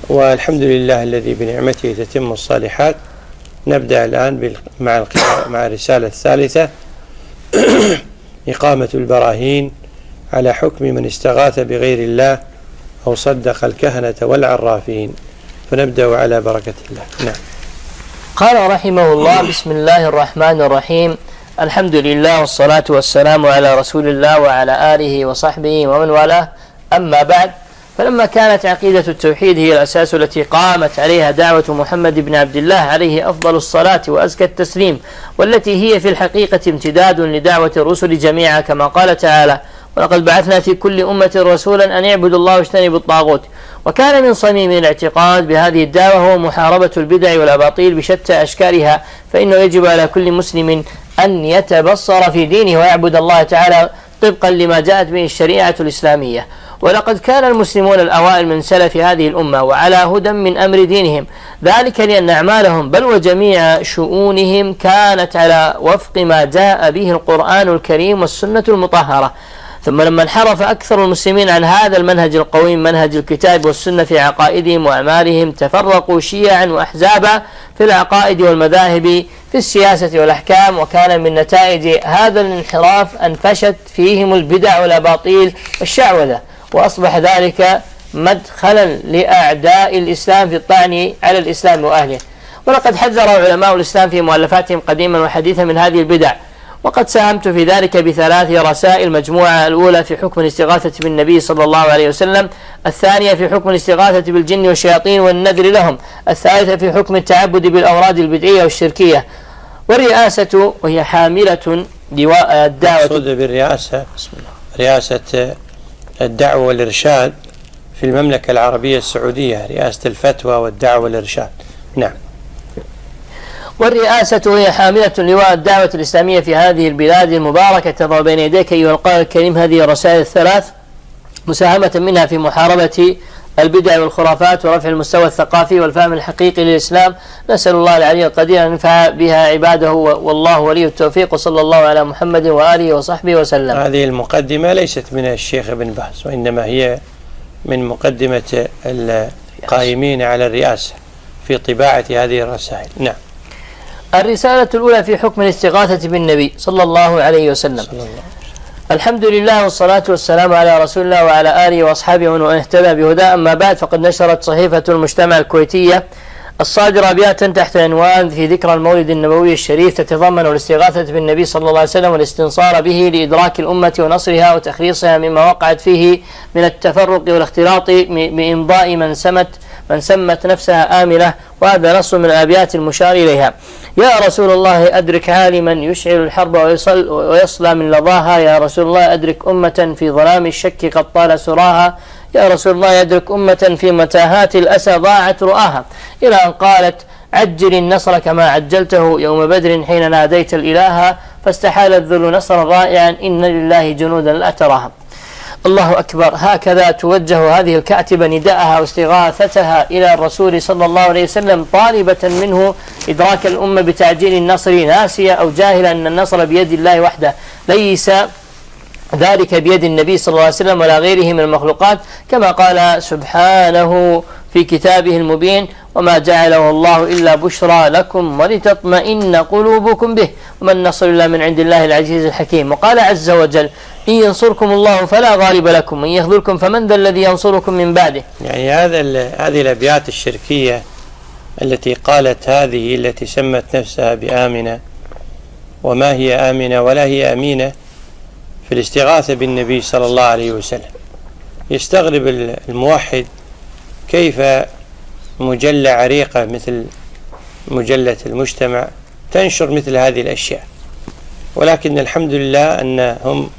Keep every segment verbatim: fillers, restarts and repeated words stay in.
والحمد لله الذي بنعمته تتم الصالحات. نبدأ الآن مع مع الرسالة الثالثة إقامة البراهين على حكم من استغاث بغير الله أو صدق الكهنة والعرافين. فنبدأ على بركة الله. نعم. قال رحمه الله: بسم الله الرحمن الرحيم، الحمد لله والصلاة والسلام على رسول الله وعلى آله وصحبه ومن والاه، أما بعد. فلما كانت عقيدة التوحيد هي الأساس التي قامت عليها دعوة محمد بن عبد الله عليه أفضل الصلاة وأزكى التسليم، والتي هي في الحقيقة امتداد لدعوة الرسل جميعا، كما قال تعالى: ولقد بعثنا في كل أمة رسولا أن يعبدوا الله واجتنبوا الطاغوت. وكان من صميم الاعتقاد بهذه الدعوة هو محاربة البدع والأباطيل بشتى أشكالها، فإنه يجب على كل مسلم أن يتبصر في دينه ويعبد الله تعالى طبقا لما جاءت به الشريعة الإسلامية. ولقد كان المسلمون الأوائل من سلف هذه الأمة وعلى هدى من أمر دينهم، ذلك لأن أعمالهم بل وجميع شؤونهم كانت على وفق ما جاء به القرآن الكريم والسنة المطهرة. ثم لما انحرف أكثر المسلمين عن هذا المنهج القويم، منهج الكتاب والسنة، في عقائدهم وأعمالهم، تفرقوا شيعا وأحزابا في العقائد والمذاهب، في السياسة والأحكام. وكان من نتائج هذا الانحراف أن فشت فيهم البدع والأباطيل والشعوذة، وأصبح ذلك مدخلا لأعداء الإسلام في الطعن على الإسلام وأهله. ولقد حذر علماء الإسلام في مؤلفاتهم قديما وحديثا من هذه البدع، وقد ساهمت في ذلك بثلاث رسائل: مجموعة الأولى في حكم الاستغاثة بالنبي صلى الله عليه وسلم، الثانية في حكم الاستغاثة بالجن والشياطين والنذر لهم، الثالثة في حكم التعبد بالأوراد البدعية والشركية. والرئاسة وهي حاملة لواء الدعوة. مقصود بالرئاسة رئاسة الدعوة والإرشاد في المملكة العربية السعودية، رئاسة الفتوى والدعوة والإرشاد. نعم. والرئاسة هي حاملة لواء الدعوة الإسلامية في هذه البلاد المباركة. تضع بين يديك أيها القارئ الكريم هذه الرسائل الثلاث، مساهمة منها في محاربة البدع والخرافات ورفع المستوى الثقافي والفهم الحقيقي للإسلام. نسأل الله العلي القدير أن ينفع بها عباده، والله ولي التوفيق، وصلى الله على محمد وآله وصحبه وسلم. هذه المقدمة ليست من الشيخ ابن باز، وإنما هي من مقدمة القائمين على الرئاسة في طباعة هذه الرسائل. نعم. الرسالة الأولى في حكم الاستغاثة بالنبي صلى الله عليه وسلم. صلى الله. الحمد لله والصلاة والسلام على رسول الله وعلى آله وأصحابه ومن اهتدى بهداه، أما بعد. فقد نشرت صحيفة المجتمع الكويتية الصادرة أبياتا تحت عنوان في ذكرى المولد النبوي الشريف، تتضمن الاستغاثة بالنبي صلى الله عليه وسلم والاستنصار به لإدراك الأمة ونصرها وتخليصها مما وقعت فيه من التفرق والاختلاط بإمضاء من سمت من سمت نفسها آمنة. وهذا نص من الأبيات المشار إليها: يا رسول الله أدرك عالما يشعل الحرب ويصل ويصلى من لظاها، يا رسول الله أدرك أمة في ظلام الشك قد طال سراها، يا رسول الله أدرك أمة في متاهات الأسى ضاعت رؤاها، إلى أن قالت: عجل النصر كما عجلته يوم بدر حين ناديت الإله، فاستحال الذل نصرا رائعا إن لله جنودا لا تراها. الله أكبر. هكذا توجه هذه الكاتبة نداءها واستغاثتها إلى الرسول صلى الله عليه وسلم، طالبة منه إدراك الأمة بتعجيل النصر، ناسية أو جاهلة أن النصر بيد الله وحده، ليس ذلك بيد النبي صلى الله عليه وسلم ولا غيره من المخلوقات، كما قال سبحانه في كتابه المبين: وما جعله الله إلا بشرى لكم ولتطمئن قلوبكم به وما النصر إلا من عند الله العزيز الحكيم. وقال عز وجل: إن ينصركم الله فلا غالب لكم وإن يخذلكم فمن ذا الذي ينصركم من بعده. يعني هذا هذه الأبيات الشركية التي قالت هذه التي سمت نفسها بآمنة، وما هي آمنة ولا هي أمينة، في الاستغاثة بالنبي صلى الله عليه وسلم. يستغرب الموحد كيف مجلة عريقة مثل مجلة المجتمع تنشر مثل هذه الأشياء، ولكن الحمد لله أنهم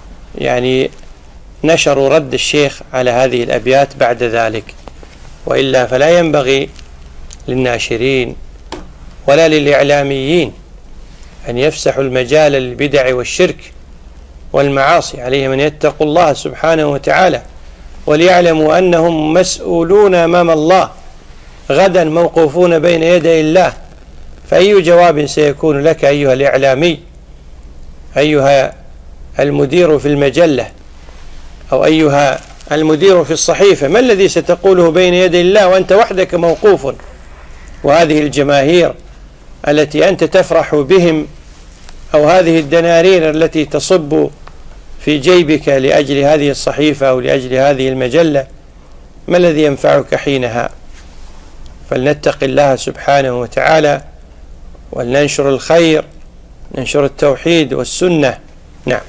يعني نشروا رد الشيخ على هذه الأبيات بعد ذلك، وإلا فلا ينبغي للناشرين ولا للإعلاميين أن يفسحوا المجال للبدع والشرك والمعاصي. عليهم أن يتقوا الله سبحانه وتعالى، وليعلموا أنهم مسؤولون أمام الله، غدا موقوفون بين يدي الله. فأي جواب سيكون لك أيها الإعلامي، أيها المدير في المجلة، أو أيها المدير في الصحيفة، ما الذي ستقوله بين يدي الله وأنت وحدك موقوف؟ وهذه الجماهير التي أنت تفرح بهم، أو هذه الدنانير التي تصب في جيبك لأجل هذه الصحيفة أو لأجل هذه المجلة، ما الذي ينفعك حينها؟ فلنتق الله سبحانه وتعالى ولننشر الخير، ننشر التوحيد والسنة. نعم.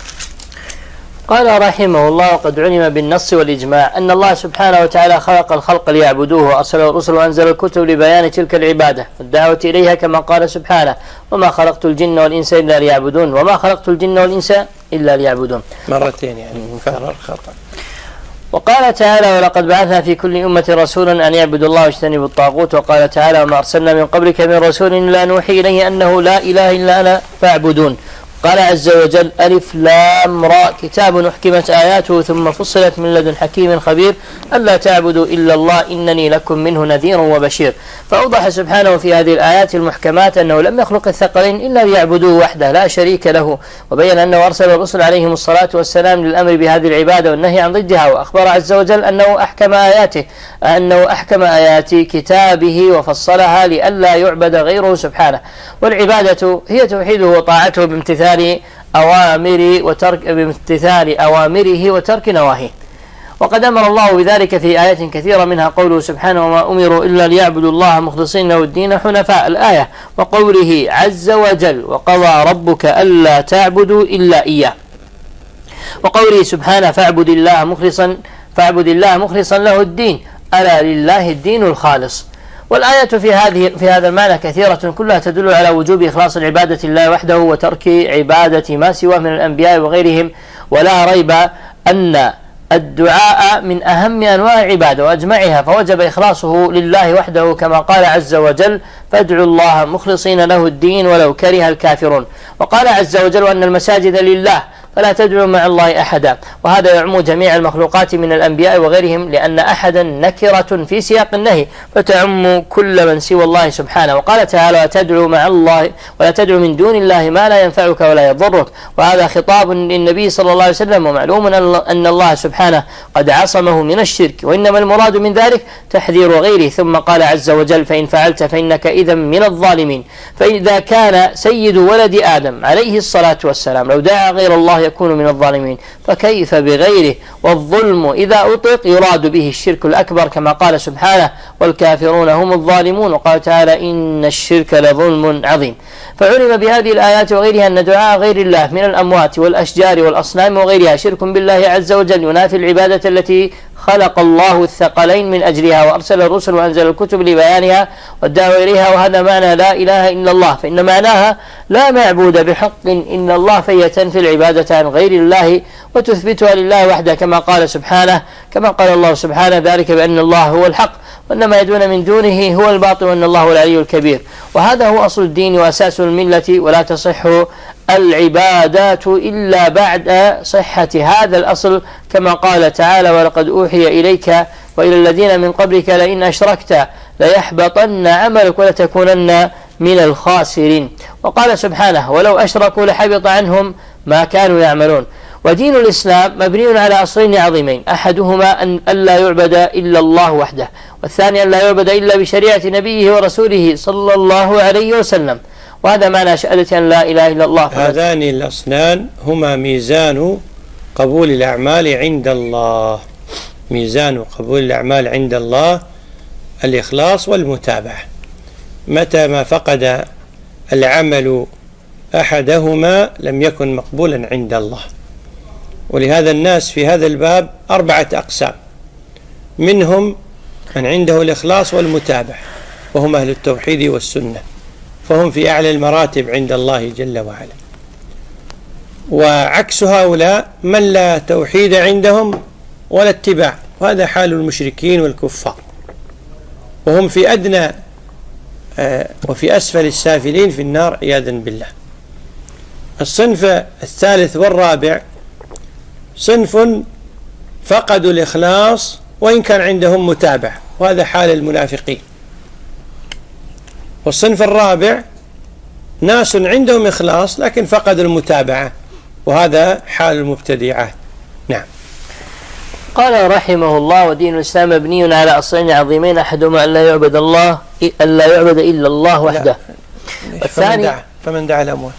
قال رحمه الله: وقد علم بالنص والإجماع أن الله سبحانه وتعالى خلق الخلق ليعبدوه، وأرسل الرسل وأنزل الكتب لبيان تلك العبادة والدعوة إليها، كما قال سبحانه: وما خلقت الجن والإنس إلا ليعبدون، وما خلقت الجن والإنس إلا ليعبدون. مرتين يعني مكرر خطأ. وقال تعالى: ولقد بعثنا في كل أمة رسولا أن يعبدوا الله واجتنبوا الطاغوت. وقال تعالى: وما أرسلنا من قبلك من رسول إلا نوحي إليه أنه لا إله إلا أنا فاعبدون. قال عز وجل: ألف لام را، كتاب أحكمت آياته ثم فصلت من لدن حكيم خبير ألا تعبدوا إلا الله إنني لكم منه نذير وبشير. فأوضح سبحانه في هذه الآيات المحكمات أنه لم يخلق الثقلين إلا ليعبدوه وحده لا شريك له، وبين أنه أرسل الرسل عليهم الصلاة والسلام للأمر بهذه العبادة والنهي عن ضدها. وأخبر عز وجل أنه أحكم آياته أنه أحكم آيات كتابه وفصلها لئلا يعبد غيره سبحانه. والعبادة هي توحيده وطاعته بامتثال أوامر وترك بامتثال أوامره وترك نواهيه. وقد أمر الله بذلك في آيات كثيرة، منها قوله سبحانه: وما أمروا إلا ليعبدوا الله مخلصين له الدين حنفاء، الآية، وقوله عز وجل: وقضى ربك ألا تعبدوا إلا إياه، وقوله سبحانه: فاعبد الله مخلصا فاعبد الله مخلصا له الدين، ألا لله الدين الخالص. والآيات في هذه في هذا المعنى كثيرة، كلها تدل على وجوب إخلاص العبادة لله وحده وترك عبادة ما سواه من الأنبياء وغيرهم. ولا ريب أن الدعاء من أهم أنواع العبادة وأجمعها، فوجب إخلاصه لله وحده، كما قال عز وجل: فادعوا الله مخلصين له الدين ولو كره الكافرون. وقال عز وجل: وأن المساجد لله فلا تدعوا مع الله أحدا. وهذا يعم جميع المخلوقات من الأنبياء وغيرهم، لأن أحدا نكرة في سياق النهي فتعم كل من سوى الله سبحانه. وقال تعالى: ولا تدعوا مع الله ولا تدعوا من دون الله ما لا ينفعك ولا يضرك. وهذا خطاب للنبي صلى الله عليه وسلم. ومعلوم أن الله سبحانه قد عصمه من الشرك، وإنما المراد من ذلك تحذير غيره. ثم قال عز وجل: فإن فعلت فإنك إذا من الظالمين. فإذا كان سيد ولد آدم عليه الصلاة والسلام لو دعا غير الله يكون من الظالمين، فكيف بغيره؟ والظلم إذا أطلق يراد به الشرك الأكبر، كما قال سبحانه: والكافرون هم الظالمون. وقال تعالى: إن الشرك لظلم عظيم. فعلم بهذه الآيات وغيرها أن دعاء غير الله من الأموات والأشجار والأصنام وغيرها شرك بالله عز وجل، ينافي العبادة التي خلق الله الثقلين من أجلها، وأرسل الرسل وأنزل الكتب لبيانها والدعوة إليها. وهذا معنى لا إله إلا الله، فإن معناها لا معبود بحق إلا الله، فهي تنفي العبادة عن غير الله وتثبتها لله وحده، كما قال سبحانه كما قال الله سبحانه: ذلك بأن الله هو الحق وإنما يدعون من دونه هو الباطل وأن الله هو العلي الكبير. وهذا هو أصل الدين وأساس الملة، ولا تصح العبادات إلا بعد صحة هذا الأصل، كما قال تعالى: ولقد أوحي إليك وإلى الذين من قبلك لئن أشركت ليحبطن عملك ولتكونن من الخاسرين. وقال سبحانه: ولو أشركوا لحبط عنهم ما كانوا يعملون. ودين الإسلام مبني على أصلين عظيمين، أحدهما أن ألا يعبد إلا الله وحده، والثاني أن لا يعبد إلا بشريعة نبيه ورسوله صلى الله عليه وسلم. وهذا معنى شهادة أن لا إله إلا الله. هذان الأصلان هما ميزان قبول الأعمال عند الله. ميزان قبول الأعمال عند الله الإخلاص والمتابعة. متى ما فقد العمل أحدهما لم يكن مقبولا عند الله. ولهذا الناس في هذا الباب أربعة أقسام، منهم من عنده الإخلاص والمتابعة وهم أهل التوحيد والسنة، فهم في أعلى المراتب عند الله جل وعلا. وعكس هؤلاء من لا توحيد عندهم ولا اتباع، وهذا حال المشركين والكفار، وهم في أدنى وفي أسفل السافلين في النار عياذا بالله. الصنف الثالث والرابع صنف فقدوا الإخلاص وإن كان عندهم متابعة، وهذا حال المنافقين. والصنف الرابع ناس عندهم إخلاص لكن فقدوا المتابعة، وهذا حال المبتدعة. نعم. قال رحمه الله: ودين الإسلام مبني على أصلين عظيمين، أحدهما أن لا يعبد الله أن لا يعبد إلا الله وحده. الثاني فمن دعا الأموات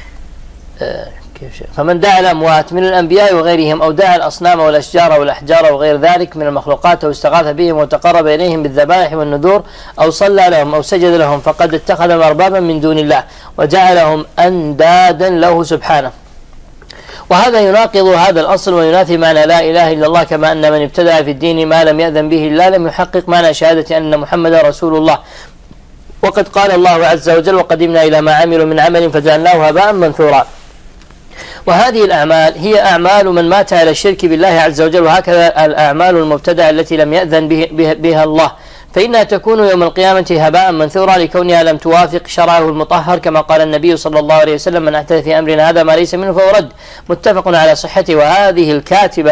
آه فمن دعا الأموات من الأنبياء وغيرهم، أو دعا الأصنام والأشجار والأحجار وغير ذلك من المخلوقات، أو استغاث بهم وتقرب إليهم بالذبائح والنذور، أو صلى لهم أو سجد لهم، فقد اتخذهم أربابا من دون الله وجعلهم أندادا له سبحانه. وهذا يناقض هذا الأصل وينافي معنى لا إله إلا الله، كما أن من ابتدع في الدين ما لم يأذن به الله لم يحقق معنى شهادة أن محمدا رسول الله. وقد قال الله عز وجل: وقدمنا إلى ما عملوا من عمل فجعلناه هباء منثورا. وهذه الأعمال هي أعمال من مات على الشرك بالله عز وجل، وهكذا الأعمال المبتدعة التي لم يأذن به بها الله، فإنها تكون يوم القيامة هباء منثورا لكونها لم توافق شرعه المطهر، كما قال النبي صلى الله عليه وسلم: من أحدث في أمرنا هذا ما ليس منه فهو رد. متفق على صحته. وهذه الكاتبة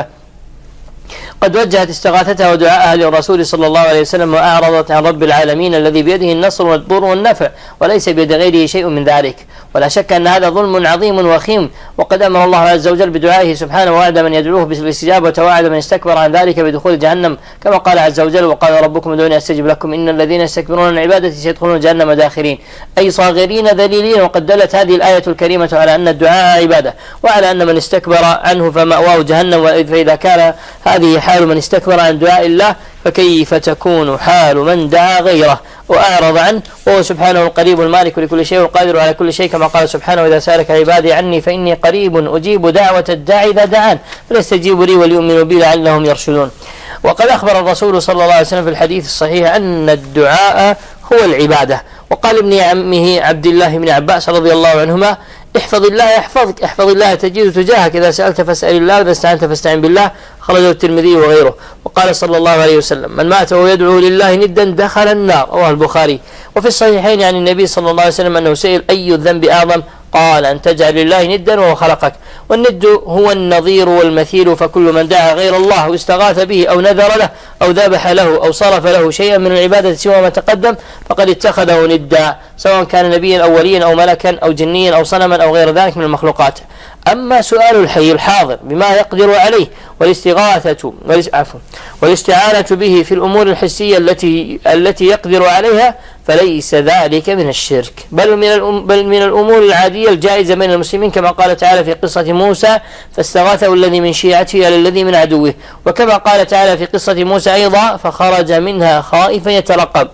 قد وجهت استغاثتها ودعاءها للرسول صلى الله عليه وسلم، وأعرضت عن رب العالمين الذي بيده النصر والضر والنفع، وليس بيد غيره شيء من ذلك. ولا شك أن هذا ظلم عظيم وخيم، وقد أمر الله عز وجل بدعائه سبحانه، ووعد من يدعوه بالاستجابة، وتوعد من استكبر عن ذلك بدخول جهنم، كما قال عز وجل: وقال ربكم ادعوني أستجب لكم إن الذين يستكبرون عن عبادتي سيدخلون جهنم داخرين، أي صاغرين ذليلين. وقد دلت هذه الآية الكريمة على أن الدعاء عبادة، وعلى أن من استكبر عنه فمأواه جهنم. فإذا كان هذه حال من استكبر عن دعاء الله، فكيف تكون حال من دعا غيره وأعرض عنه، وهو سبحانه القريب المالك لكل شيء والقادر على كل شيء، كما قال سبحانه: إذا سألك عبادي عني فإني قريب أجيب دعوة الداعي إذا دعان فليستجيبوا لي وليؤمنوا بي لعلهم يرشدون. وقد أخبر الرسول صلى الله عليه وسلم في الحديث الصحيح أن الدعاء هو العبادة. وقال ابن عمه عبد الله بن عباس رضي الله عنهما: احفظ الله يحفظك، احفظ الله تجد تجاهك، إذا سألت فاسأل الله، وإذا استعنت فاستعن بالله. خرجه الترمذي وغيره. وقال صلى الله عليه وسلم: من مات وهو يدعو لله ندا دخل النار، رواه البخاري. وفي الصحيحين عن النبي صلى الله عليه وسلم أنه سئل: أي الذنب أعظم؟ قال: أن تجعل لله ندا وهو خلقك. والند هو النظير والمثيل، فكل من دعا غير الله واستغاث به أو نذر له أو ذبح له أو صرف له شيئا من العبادة سوى ما تقدم فقد اتخذه ندا، سواء كان نبيا أو وليا أو ملكا أو جنيا أو صنما أو غير ذلك من المخلوقات. أما سؤال الحي الحاضر بما يقدر عليه والاستغاثة عفوا والاستعانة به في الأمور الحسية التي التي يقدر عليها فليس ذلك من الشرك، بل من بل من الأمور العادية الجائزة بين المسلمين، كما قال تعالى في قصة موسى: فاستغاثه الذي من شيعته على الذي من عدوه. وكما قال تعالى في قصة موسى أيضا: فخرج منها خائفا يترقب.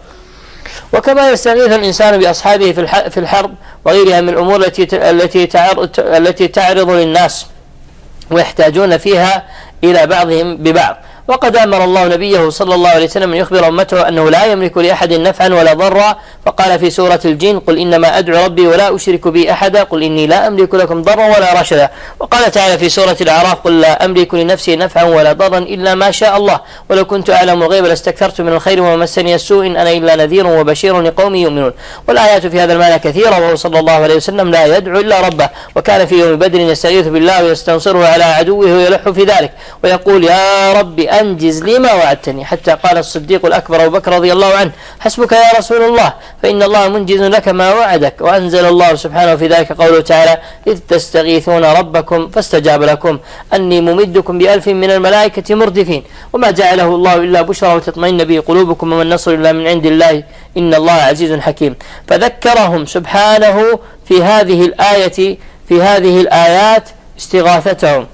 وكما يستغيث الإنسان بأصحابه في الحرب وغيرها من الأمور التي التي تعرض التي تعرض للناس ويحتاجون فيها إلى بعضهم ببعض. وقد أمر الله نبيه صلى الله عليه وسلم أن يخبر أمته أنه لا يملك لأحد نفعا ولا ضرا، فقال في سورة الجن: قل إنما أدعو ربي ولا أشرك به أحدا، قل إني لا أملك لكم ضرا ولا رشدا. وقال تعالى في سورة الأعراف: قل لا أملك لنفسي نفعا ولا ضرا إلا ما شاء الله، ولو كنت أعلم الغيب لاستكثرت من الخير وما مسني السوء إن أنا إلا نذير وبشير لقوم يؤمنون. والآيات في هذا المعنى كثيرة. وهو صلى الله عليه وسلم لا يدعو إلا ربه، وكان في يوم بدر يستغيث بالله ويستنصره على عدوه ويلح في ذلك ويقول: يا رب أنجز لي ما وعدتني، حتى قال الصديق الأكبر أبو بكر رضي الله عنه: حسبك يا رسول الله، فإن الله منجز لك ما وعدك. وأنزل الله سبحانه في ذلك قوله تعالى: إذ تستغيثون ربكم فاستجاب لكم أني ممدكم بألف من الملائكة مردفين، وما جعله الله إلا بشرى وتطمئن به قلوبكم، وما النصر إلا من عند الله إن الله عزيز حكيم. فذكرهم سبحانه في هذه الآية في هذه الآيات استغاثتهم،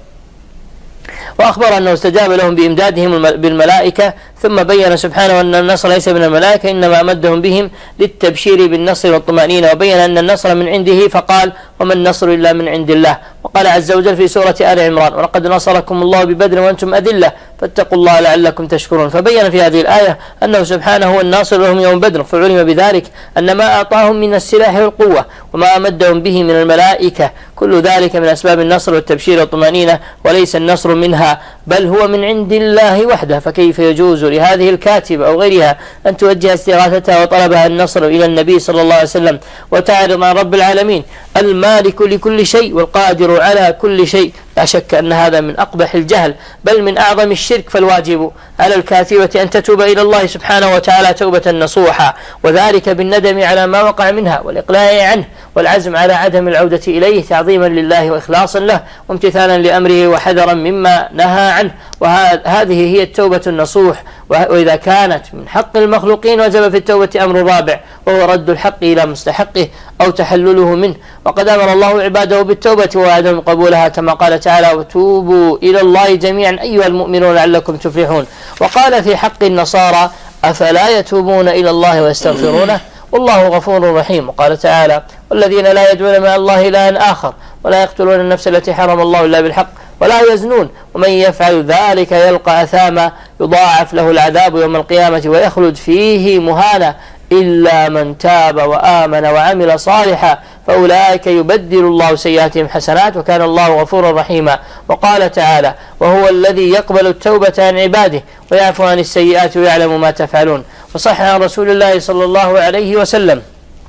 وأخبر أنه استجاب لهم بإمدادهم بالملائكة، ثم بين سبحانه أن النصر ليس من الملائكة إنما أمدهم بهم للتبشير بالنصر والطمأنينة، وبين أن النصر من عنده فقال: وما النصر إلا من عند الله. وقال عز وجل في سورة آل عمران: ولقد نصركم الله ببدر وأنتم أذلة فاتقوا الله لعلكم تشكرون. فبين في هذه الآية أنه سبحانه هو الناصر لهم يوم بدر، فعلم بذلك أن ما أعطاهم من السلاح والقوة وما أمدهم به من الملائكة كل ذلك من أسباب النصر والتبشير والطمأنينة، وليس النصر منها بل هو من عند الله وحده. فكيف يجوز لهذه الكاتبة أو غيرها أن توجه استغاثتها وطلبها النصر إلى النبي صلى الله عليه وسلم وتعرض عن رب العالمين المالك لكل شيء والقادر على كل شيء لا شك أن هذا من أقبح الجهل بل من أعظم الشرك. فالواجب على الكاتبة أن تتوب إلى الله سبحانه وتعالى توبة نصوحا، وذلك بالندم على ما وقع منها والإقلاع عنه والعزم على عدم العودة إليه تعظيما لله وإخلاصا له وامتثالا لأمره وحذرا مما نهى عنه. وهذه هي التوبة النصوح. وإذا كانت من حق المخلوقين وجب في التوبة أمر رابع، وهو رد الحق إلى مستحقه أو تحلله منه. وقد أمر الله عباده بالتوبة وعدم قبولها كما قال تعالى: وتوبوا إلى الله جميعا أيها المؤمنون لعلكم تفلحون. وقال في حق النصارى: أفلا يتوبون إلى الله ويستغفرونه والله غفور رحيم. وقال تعالى: والذين لا يدعون مع الله إلها آخر ولا يقتلون النفس التي حرم الله إلا بالحق ولا يزنون ومن يفعل ذلك يلقى أثاما يضاعف له العذاب يوم القيامة ويخلد فيه مهانا إلا من تاب وآمن وعمل صالحا فأولئك يبدل الله سيئاتهم حسنات وكان الله غفورا رحيما. وقال تعالى: وهو الذي يقبل التوبة عن عباده ويعفو عن السيئات ويعلم ما تفعلون. وصح عن رسول الله صلى الله عليه وسلم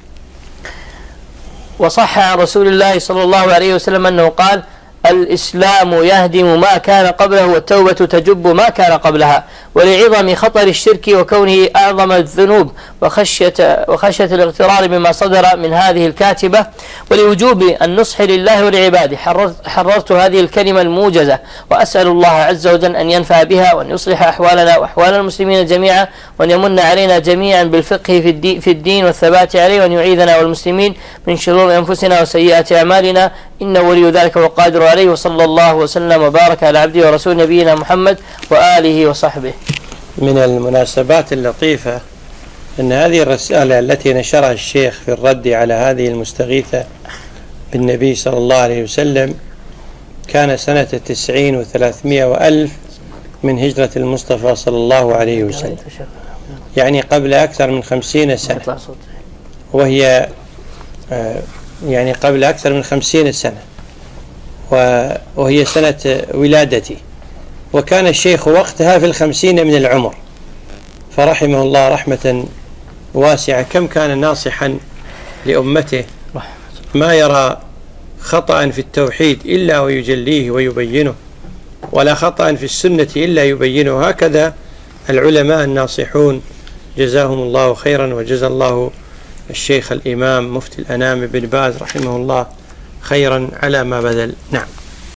وصح عن رسول الله صلى الله عليه وسلم أنه قال: الإسلام يهدم ما كان قبله والتوبة تجب ما كان قبلها. ولعظم خطر الشرك وكونه أعظم الذنوب وخشية, وخشية الاغترار بما صدر من هذه الكاتبة ولوجوب النصح لله ولعباده حررت, حررت هذه الكلمة الموجزة، وأسأل الله عز وجل أن ينفع بها وأن يصلح أحوالنا وأحوال المسلمين جميعا وأن يمن علينا جميعا بالفقه في الدين, في الدين والثبات عليه وأن يعيذنا والمسلمين من شرور أنفسنا وسيئات أعمالنا إنه ولي ذلك وقادر عليه. وصلى الله وسلم وبارك على عبده ورسول نبينا محمد وآله وصحبه. من المناسبات اللطيفة أن هذه الرسالة التي نشرها الشيخ في الرد على هذه المستغيثة بالنبي صلى الله عليه وسلم كان سنة تسعين وثلاثمائة وألف من هجرة المصطفى صلى الله عليه وسلم، يعني قبل أكثر من خمسين سنة، وهي يعني قبل أكثر من خمسين سنة، وهي سنة ولادتي، وكان الشيخ وقتها في الخمسين من العمر، فرحمه الله رحمة واسعة. كم كان ناصحا لأمته، ما يرى خطأ في التوحيد إلا ويجليه ويبينه، ولا خطأ في السنة إلا يبينه. هكذا العلماء الناصحون جزاهم الله خيرا، وجزا الله الشيخ الإمام مفتي الأنام بن باز رحمه الله خيرا على ما بذل. نعم.